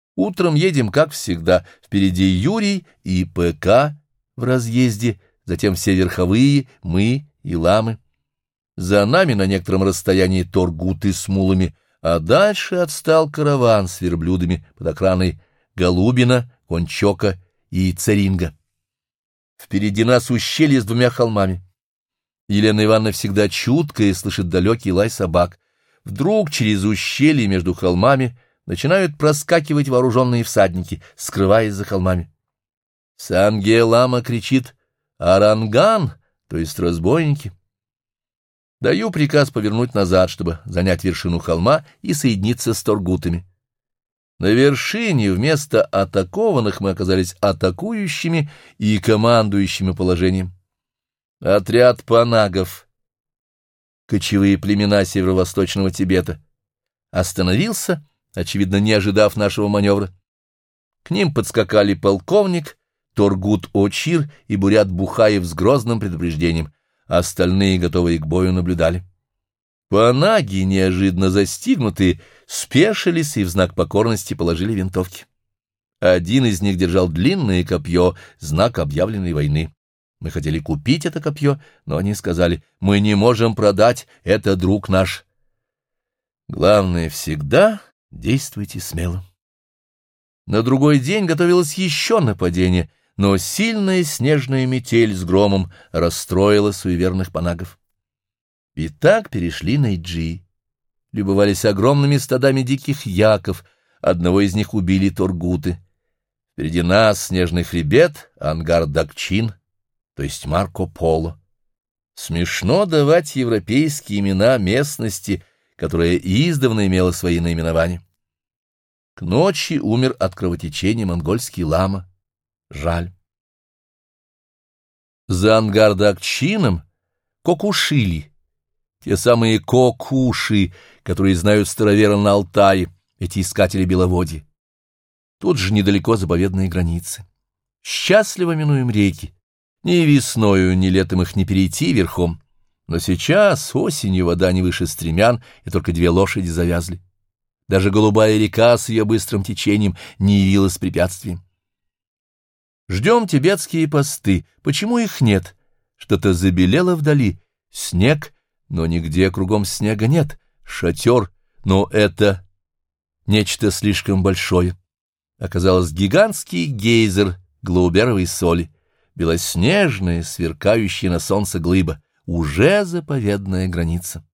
Утром едем, как всегда, впереди Юрий и ПК в разъезде, затем все верховые, мы и ламы. За нами на некотором расстоянии торгуты с мулами, а дальше отстал караван с верблюдами под охраной Голубина, Кончока и Царинга. Впереди нас ущелье с двумя холмами. Елена Ивановна всегда чуткая слышит далекий лай собак. Вдруг через ущелье между холмами начинают проскакивать вооруженные всадники, скрываясь за холмами. Санге-лама кричит «Аранган», то есть разбойники. Даю приказ повернуть назад, чтобы занять вершину холма и соединиться с торгутами. На вершине вместо атакованных мы оказались атакующими и командующими положением. Отряд панагов, кочевые племена северо-восточного Тибета, остановился, очевидно, не ожидав нашего маневра. К ним подскакали полковник, Торгут-Очир и бурят Бухаев с грозным предупреждением. Остальные, готовые к бою, наблюдали. Панаги, неожиданно застигнутые, спешились и в знак покорности положили винтовки. Один из них держал длинное копье, знак объявленной войны. Мы хотели купить это копье, но они сказали: «Мы не можем продать, это друг наш». Главное, всегда действуйте смело. На другой день готовилось еще нападение, но сильная снежная метель с громом расстроила суеверных панагов. И так перешли на Иджи. Любовались огромными стадами диких яков, одного из них убили торгуты. Впереди нас снежный хребет Ангар-Дакчин, то есть Марко Поло. Смешно давать европейские имена местности, которая издавна имела свои наименования. К ночи умер от кровотечения монгольский лама. Жаль. За Ангар-Дакчином Кокушили, те самые кокуши, которые знают староверы на Алтае, эти искатели беловодья. Тут же недалеко заповедные границы. Счастливо минуем реки. Ни весною, ни летом их не перейти верхом. Но сейчас, осенью, вода не выше стремян, и только 2 лошади завязли. Даже голубая река с ее быстрым течением не явилась препятствием. Ждем тибетские посты. Почему их нет? Что-то забелело вдали. Снег, но нигде кругом снега нет. Шатер, но это нечто слишком большое. Оказалось, гигантский гейзер глауберовой соли. Белоснежная, сверкающая на солнце глыба. Уже заповедная граница.